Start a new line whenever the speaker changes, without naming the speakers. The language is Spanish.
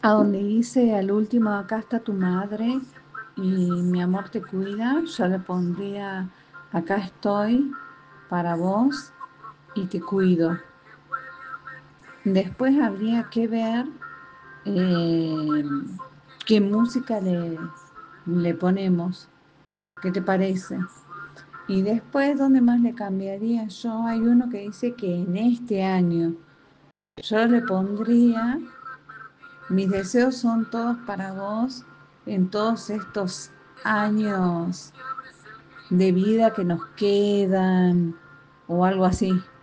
A donde dice al último, acá está tu madre y mi amor te cuida, yo le pondría, acá estoy para vos y te cuido. Después habría que ver eh, qué música le ponemos, ¿qué te parece? Y después, ¿dónde más le cambiaría yo? Hay uno que dice que en este año yo le pondría, mis deseos son todos para vos en todos estos años de vida que nos quedan o algo así.